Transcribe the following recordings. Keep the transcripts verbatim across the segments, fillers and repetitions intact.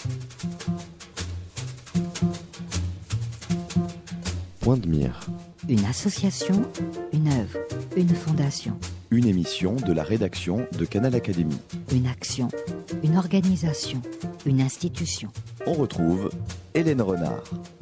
Point de mire. Une association, une œuvre, une fondation. Une émission de la rédaction de Canal Académie. Une action, une organisation, une institution. On retrouve Hélène Renard.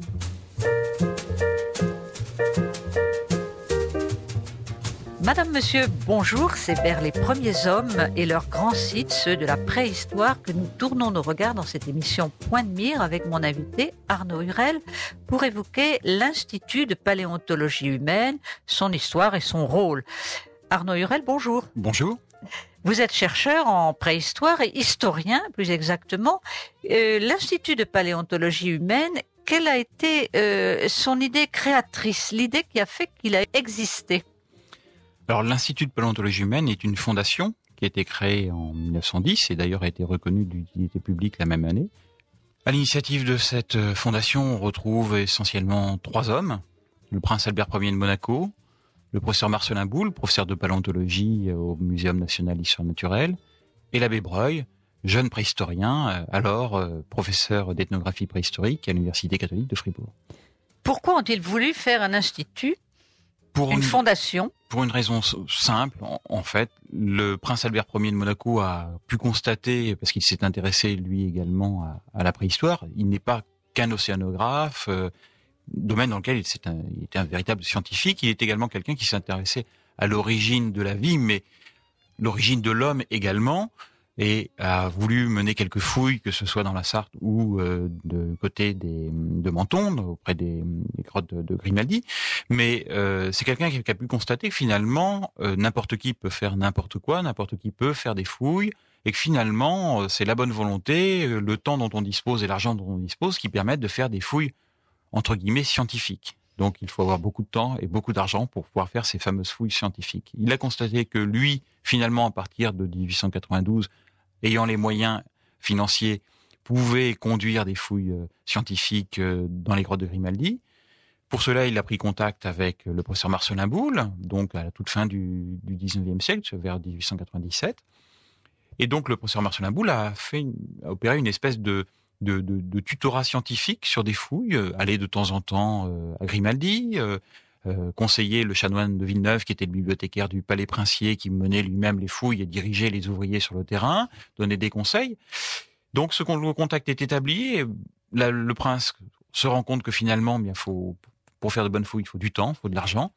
Madame, monsieur, bonjour, c'est vers les premiers hommes et leurs grands sites, ceux de la préhistoire, que nous tournons nos regards dans cette émission Point de mire avec mon invité Arnaud Hurel pour évoquer l'Institut de paléontologie humaine, son histoire et son rôle. Arnaud Hurel, bonjour. Bonjour. Vous êtes chercheur en préhistoire et historien, plus exactement. Euh, L'Institut de paléontologie humaine, quelle a été euh, son idée créatrice, l'idée qui a fait qu'il a existé ? Alors, l'Institut de paléontologie humaine est une fondation qui a été créée en mille neuf cent dix et d'ailleurs a été reconnue d'utilité publique la même année. À l'initiative de cette fondation, on retrouve essentiellement trois hommes. Le prince Albert Ier de Monaco, le professeur Marcelin Boule, professeur de paléontologie au Muséum national d'histoire naturelle, et l'abbé Breuil, jeune préhistorien, alors euh, professeur d'ethnographie préhistorique à l'Université catholique de Fribourg. Pourquoi ont-ils voulu faire un institut ? Pour une, une fondation. Pour une raison simple, en, en fait, le prince Albert Ier de Monaco a pu constater, parce qu'il s'est intéressé lui également à, à la préhistoire, il n'est pas qu'un océanographe, euh, domaine dans lequel il, un, il était un véritable scientifique. Il est également quelqu'un qui s'intéressait à l'origine de la vie, mais l'origine de l'homme également, et a voulu mener quelques fouilles, que ce soit dans la Sarthe ou euh, de côté des, de Menton, auprès des, des grottes de, de Grimaldi. Mais euh, c'est quelqu'un qui a pu constater que finalement, euh, n'importe qui peut faire n'importe quoi, n'importe qui peut faire des fouilles, et que finalement, euh, c'est la bonne volonté, euh, le temps dont on dispose et l'argent dont on dispose qui permettent de faire des fouilles, entre guillemets, scientifiques. Donc il faut avoir beaucoup de temps et beaucoup d'argent pour pouvoir faire ces fameuses fouilles scientifiques. Il a constaté que lui, finalement, à partir de dix-huit cent quatre-vingt-douze, ayant les moyens financiers, pouvait conduire des fouilles euh, scientifiques euh, dans les grottes de Grimaldi. Pour cela, il a pris contact avec le professeur Marcelin Boule, donc à la toute fin du, du dix-neuvième siècle, vers dix-huit cent quatre-vingt-dix-sept. Et donc le professeur Marcelin Boule a, fait une, a opéré une espèce de, de, de, de tutorat scientifique sur des fouilles, euh, aller de temps en temps euh, à Grimaldi, euh, Euh, conseiller le chanoine de Villeneuve, qui était le bibliothécaire du Palais Princier, qui menait lui-même les fouilles et dirigeait les ouvriers sur le terrain, donnait des conseils. Donc, ce le contact est établi. Et là, le prince se rend compte que finalement, bien, faut, pour faire de bonnes fouilles, il faut du temps, il faut de l'argent.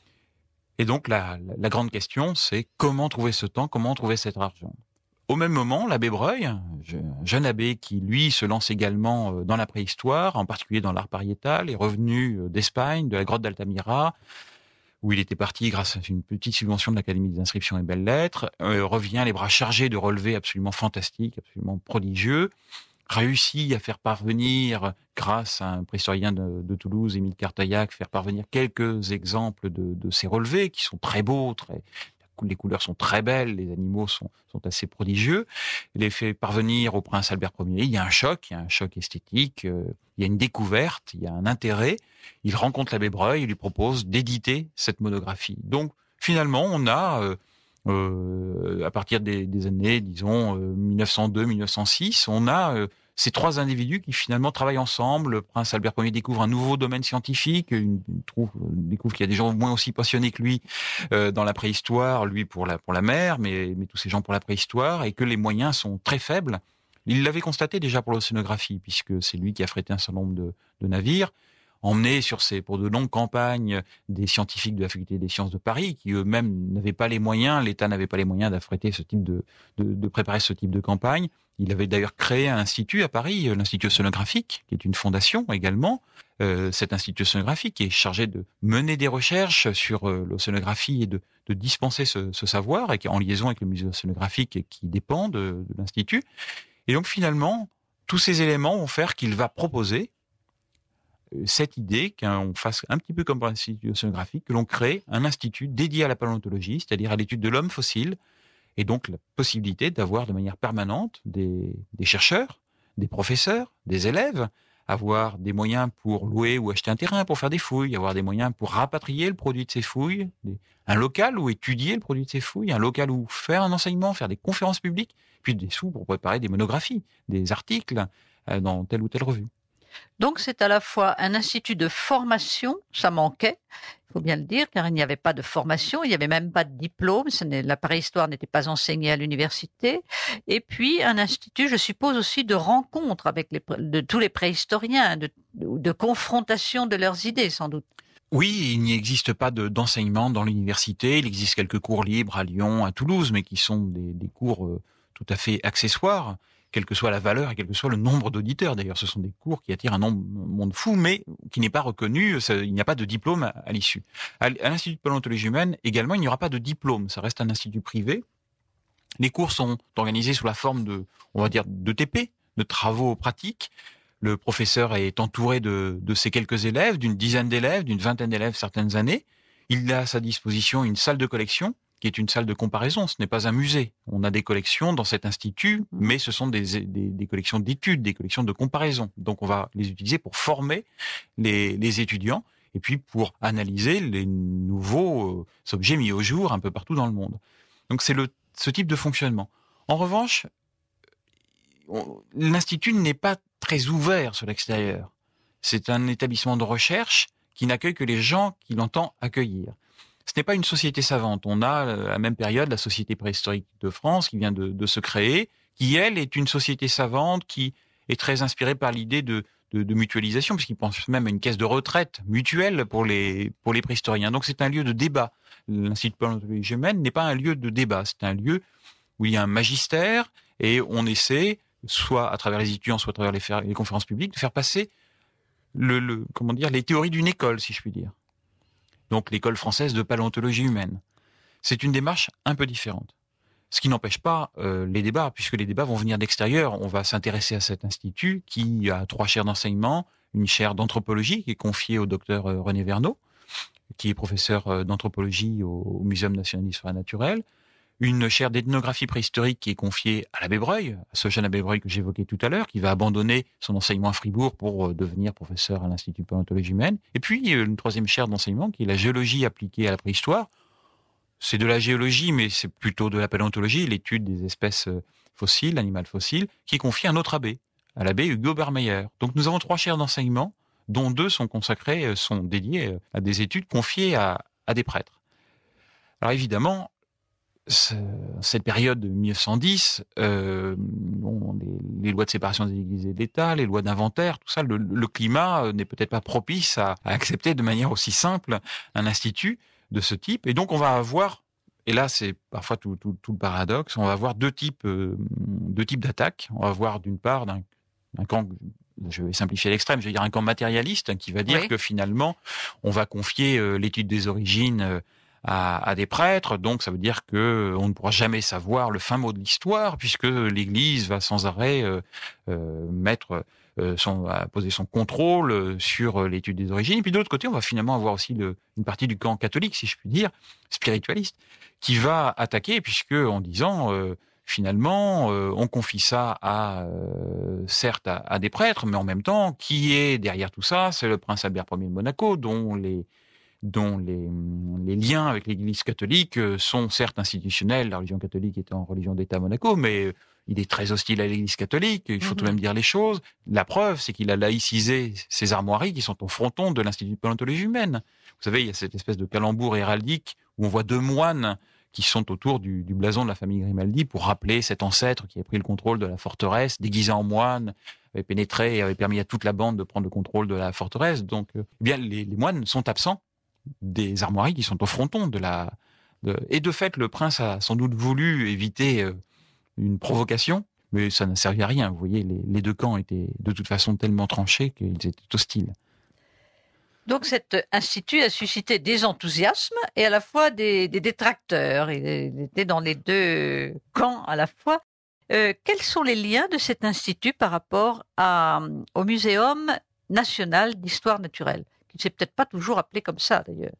Et donc, la, la, la grande question, c'est comment trouver ce temps, comment trouver cet argent. Au même moment, l'abbé Breuil, un jeune abbé qui, lui, se lance également dans la préhistoire, en particulier dans l'art pariétal, est revenu d'Espagne, de la grotte d'Altamira, où il était parti grâce à une petite subvention de l'Académie des inscriptions et belles-lettres, euh, revient les bras chargés de relevés absolument fantastiques, absolument prodigieux, réussit à faire parvenir, grâce à un préhistorien de, de Toulouse, Émile Cartaillac, faire parvenir quelques exemples de, de ces relevés, qui sont très beaux, très... les couleurs sont très belles, les animaux sont, sont assez prodigieux. Il les fait parvenir au prince Albert Ier. Il y a un choc, il y a un choc esthétique, euh, il y a une découverte, il y a un intérêt. Il rencontre l'abbé Breuil, il lui propose d'éditer cette monographie. Donc, finalement, on a, euh, euh, à partir des, des années, disons, euh, mille neuf cent deux mille neuf cent six, on a euh, ces trois individus qui finalement travaillent ensemble. Le prince Albert Ier découvre un nouveau domaine scientifique, il trouve, découvre qu'il y a des gens moins aussi passionnés que lui euh, dans la préhistoire, lui pour la, pour la mer, mais, mais tous ces gens pour la préhistoire, et que les moyens sont très faibles. Il l'avait constaté déjà pour l'océanographie, puisque c'est lui qui a frété un certain nombre de, de navires, emmené sur ces, pour de longues campagnes des scientifiques de la faculté des sciences de Paris, qui eux-mêmes n'avaient pas les moyens, l'État n'avait pas les moyens d'affréter ce type de, de, de préparer ce type de campagne. Il avait d'ailleurs créé un institut à Paris, l'Institut océanographique, qui est une fondation également. Euh, cet institut océanographique est chargé de mener des recherches sur euh, l'océanographie et de, de dispenser ce, ce savoir, et qui est en liaison avec le musée océanographique qui dépend de, de l'institut. Et donc finalement, tous ces éléments vont faire qu'il va proposer cette idée qu'on fasse un petit peu comme pour l'Institut océanographique, que l'on crée un institut dédié à la paléontologie, c'est-à-dire à l'étude de l'homme fossile, et donc la possibilité d'avoir de manière permanente des, des chercheurs, des professeurs, des élèves, avoir des moyens pour louer ou acheter un terrain pour faire des fouilles, avoir des moyens pour rapatrier le produit de ces fouilles, des, un local où étudier le produit de ces fouilles, un local où faire un enseignement, faire des conférences publiques, puis des sous pour préparer des monographies, des articles, euh, dans telle ou telle revue. Donc c'est à la fois un institut de formation, ça manquait, il faut bien le dire, car il n'y avait pas de formation, il n'y avait même pas de diplôme, ce n'est, la préhistoire n'était pas enseignée à l'université, et puis un institut, je suppose aussi, de rencontre avec les, de tous les préhistoriens, de, de confrontation de leurs idées sans doute. Oui, il n'y existe pas de, d'enseignement dans l'université, il existe quelques cours libres à Lyon, à Toulouse, mais qui sont des, des cours euh, tout à fait accessoires, quelle que soit la valeur et quel que soit le nombre d'auditeurs. D'ailleurs, ce sont des cours qui attirent un nombre, monde fou, mais qui n'est pas reconnu. Ça, il n'y a pas de diplôme à, à l'issue. À, à l'Institut de paléontologie humaine, également, il n'y aura pas de diplôme. Ça reste un institut privé. Les cours sont organisés sous la forme de, on va dire, de T P, de travaux pratiques. Le professeur est entouré de, de ses quelques élèves, d'une dizaine d'élèves, d'une vingtaine d'élèves certaines années. Il a à sa disposition une salle de collection, qui est une salle de comparaison, ce n'est pas un musée. On a des collections dans cet institut, mais ce sont des, des, des collections d'études, des collections de comparaison. Donc on va les utiliser pour former les, les étudiants et puis pour analyser les nouveaux euh, objets mis au jour un peu partout dans le monde. Donc c'est le, ce type de fonctionnement. En revanche, on, l'institut n'est pas très ouvert sur l'extérieur. C'est un établissement de recherche qui n'accueille que les gens qu'il entend accueillir. Ce n'est pas une société savante. On a, à la même période, la Société préhistorique de France qui vient de, de se créer, qui, elle, est une société savante qui est très inspirée par l'idée de, de, de mutualisation, puisqu'ils pensent même à une caisse de retraite mutuelle pour les, pour les préhistoriens. Donc c'est un lieu de débat. L'Institut de paléontologie humaine n'est pas un lieu de débat. C'est un lieu où il y a un magistère et on essaie, soit à travers les étudiants, soit à travers les, faire, les conférences publiques, de faire passer le, le, comment dire, les théories d'une école, si je puis dire. Donc l'école française de paléontologie humaine. C'est une démarche un peu différente. Ce qui n'empêche pas euh, les débats, puisque les débats vont venir d'extérieur. On va s'intéresser à cet institut qui a trois chaires d'enseignement, une chaire d'anthropologie qui est confiée au docteur euh, René Verneau, qui est professeur euh, d'anthropologie au, au Muséum national d'histoire naturelle, une chaire d'ethnographie préhistorique qui est confiée à l'abbé Breuil, à ce jeune abbé Breuil que j'évoquais tout à l'heure, qui va abandonner son enseignement à Fribourg pour euh, devenir professeur à l'Institut de paléontologie humaine. Et puis, euh, une troisième chaire d'enseignement qui est la géologie appliquée à la préhistoire. C'est de la géologie, mais c'est plutôt de la paléontologie, l'étude des espèces fossiles, animales fossiles, qui est confiée à un autre abbé, à l'abbé Hugo Bermeyer. Donc nous avons trois chaires d'enseignement, dont deux sont consacrées, sont dédiées à des études confiées à, à des prêtres. Alors évidemment, cette période de mille neuf cent dix, euh, bon, les, les lois de séparation des églises et de l'État, les lois d'inventaire, tout ça, le, le climat n'est peut-être pas propice à, à accepter de manière aussi simple un institut de ce type. Et donc on va avoir, et là c'est parfois tout, tout, tout le paradoxe, on va avoir deux types, euh, deux types d'attaques. On va avoir d'une part d'un, d'un camp, je vais simplifier à l'extrême, je vais dire un camp matérialiste qui va dire oui. que finalement on va confier euh, l'étude des origines euh, À, à des prêtres, donc ça veut dire que on ne pourra jamais savoir le fin mot de l'histoire, puisque l'Église va sans arrêt euh, euh, mettre euh, son, poser son contrôle sur l'étude des origines. Et puis de l'autre côté, on va finalement avoir aussi le, une partie du camp catholique, si je puis dire, spiritualiste, qui va attaquer, puisque en disant euh, finalement, euh, on confie ça à euh, certes à, à des prêtres, mais en même temps, qui est derrière tout ça? C'est le prince Albert Ier de Monaco, dont les dont les, les liens avec l'Église catholique sont certes institutionnels, la religion catholique étant religion d'État à Monaco, mais il est très hostile à l'Église catholique, il faut mmh. tout de même dire les choses. La preuve, c'est qu'il a laïcisé ces armoiries qui sont au fronton de l'Institut de paléontologie humaine. Vous savez, il y a cette espèce de calembour héraldique où on voit deux moines qui sont autour du, du blason de la famille Grimaldi pour rappeler cet ancêtre qui a pris le contrôle de la forteresse, déguisé en moine, avait pénétré et avait permis à toute la bande de prendre le contrôle de la forteresse. Donc, eh bien, les, les moines sont absents des armoiries qui sont au fronton de la... De, et de fait, le prince a sans doute voulu éviter euh, une provocation, mais ça n'a servi à rien. Vous voyez, les, les deux camps étaient de toute façon tellement tranchés qu'ils étaient hostiles. Donc cet institut a suscité des enthousiasmes et à la fois des, des détracteurs. Il était dans les deux camps à la fois. Euh, quels sont les liens de cet institut par rapport à, au Muséum national d'histoire naturelle, qui ne s'est peut-être pas toujours appelé comme ça d'ailleurs?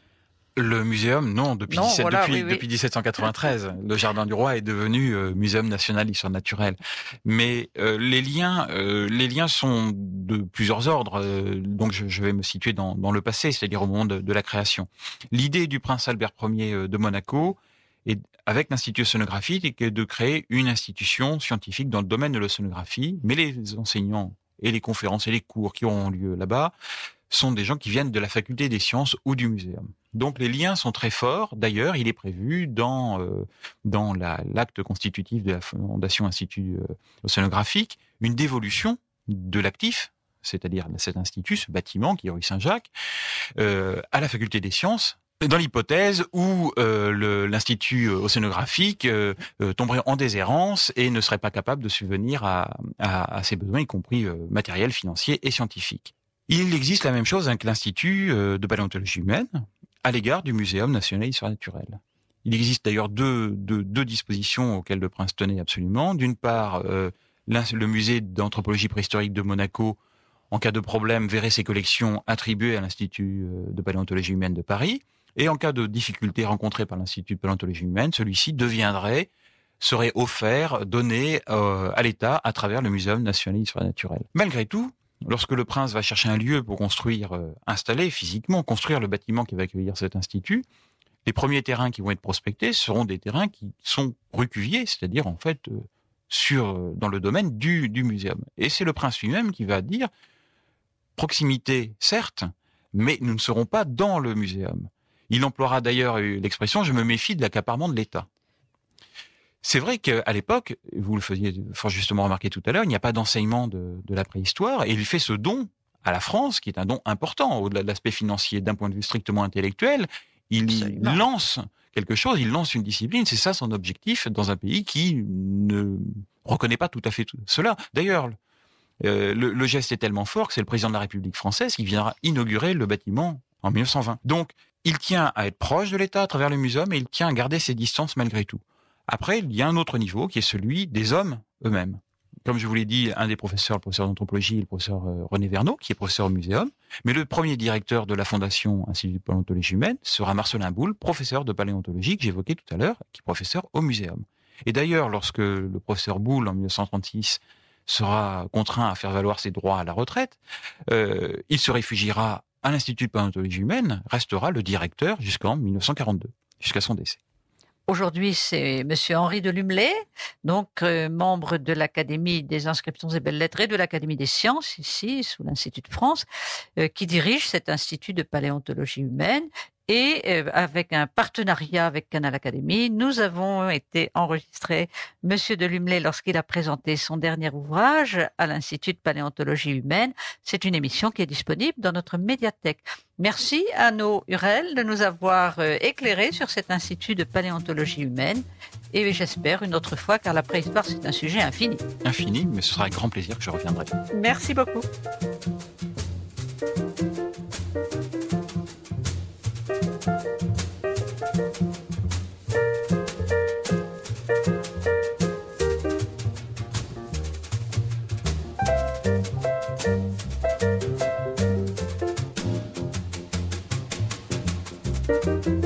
Le muséum, non, depuis, non, dix-sept, voilà, depuis, oui, oui. depuis dix-sept cent quatre-vingt-treize, le Jardin du Roi est devenu euh, Muséum national d'histoire naturelle. Mais euh, les liens, euh, les liens sont de plusieurs ordres. Euh, donc, je, je vais me situer dans, dans le passé, c'est-à-dire au moment de, de la création. L'idée du prince Albert Ier de Monaco et avec l'Institut océanographique et de créer une institution scientifique dans le domaine de l'océanographie. Mais les enseignants et les conférences et les cours qui auront lieu là-bas sont des gens qui viennent de la faculté des sciences ou du muséum. Donc les liens sont très forts. D'ailleurs, il est prévu dans euh, dans la, l'acte constitutif de la Fondation Institut euh, océanographique une dévolution de l'actif, c'est-à-dire cet institut, ce bâtiment qui est rue Saint-Jacques, euh, à la faculté des sciences, dans l'hypothèse où euh, le, l'Institut océanographique euh, euh, tomberait en déshérence et ne serait pas capable de subvenir à, à, à ses besoins, y compris euh, matériels, financiers et scientifiques. Il existe la même chose avec l'Institut euh, de paléontologie humaine à l'égard du Muséum national d'histoire naturelle. Il existe d'ailleurs deux, deux, deux dispositions auxquelles le prince tenait absolument. D'une part, euh, le musée d'anthropologie préhistorique de Monaco, en cas de problème, verrait ses collections attribuées à l'Institut de paléontologie humaine de Paris. Et en cas de difficulté rencontrée par l'Institut de paléontologie humaine, celui-ci deviendrait, serait offert, donné euh, à l'État à travers le Muséum national d'histoire naturelle. Malgré tout, lorsque le prince va chercher un lieu pour construire, euh, installer physiquement, construire le bâtiment qui va accueillir cet institut, les premiers terrains qui vont être prospectés seront des terrains qui sont rue Cuvier, c'est-à-dire en fait euh, sur euh, dans le domaine du, du muséum. Et c'est le prince lui-même qui va dire proximité, certes, mais nous ne serons pas dans le muséum. Il emploiera d'ailleurs l'expression « je me méfie de l'accaparement de l'État ». C'est vrai qu'à l'époque, vous le faisiez fort justement remarquer tout à l'heure, il n'y a pas d'enseignement de, de la préhistoire, et il fait ce don à la France, qui est un don important, au-delà de l'aspect financier, d'un point de vue strictement intellectuel. Il Absolument. lance quelque chose, il lance une discipline, c'est ça son objectif dans un pays qui ne reconnaît pas tout à fait tout cela. D'ailleurs, euh, le, le geste est tellement fort que c'est le président de la République française qui viendra inaugurer le bâtiment en mille neuf cent vingt. Donc, il tient à être proche de l'État à travers le muséum et il tient à garder ses distances malgré tout. Après, il y a un autre niveau qui est celui des hommes eux-mêmes. Comme je vous l'ai dit, un des professeurs, le professeur d'anthropologie, le professeur René Verneau, qui est professeur au muséum. Mais le premier directeur de la Fondation Institut de paléontologie humaine sera Marcelin Boule, professeur de paléontologie que j'évoquais tout à l'heure, qui est professeur au muséum. Et d'ailleurs, lorsque le professeur Boule, en mille neuf cent trente-six, sera contraint à faire valoir ses droits à la retraite, euh, il se réfugiera à l'Institut de paléontologie humaine, restera le directeur jusqu'en mille neuf cent quarante-deux, jusqu'à son décès. Aujourd'hui, c'est Monsieur Henri de Lumley, donc euh, membre de l'Académie des inscriptions et belles-lettres et de l'Académie des sciences, ici, sous l'Institut de France, euh, qui dirige cet Institut de paléontologie humaine. Et euh, avec un partenariat avec Canal Académie, nous avons été enregistrés Monsieur de Lumley lorsqu'il a présenté son dernier ouvrage à l'Institut de paléontologie humaine. C'est une émission qui est disponible dans notre médiathèque. Merci à nos U R L de nous avoir euh, éclairés sur cet Institut de paléontologie humaine. Et j'espère une autre fois, car la préhistoire, c'est un sujet infini. Infini, mais ce sera avec grand plaisir que je reviendrai. Merci beaucoup. Thank you.